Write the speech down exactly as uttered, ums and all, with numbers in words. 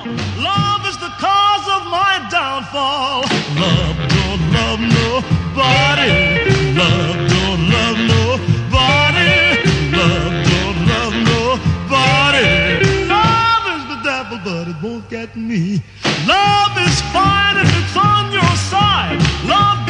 Love is the cause of my downfall. Love don't love nobody. Love don't love nobody. Love don't love nobody. Love is the devil, but it won't get me. Love is fine if it's on your side. Love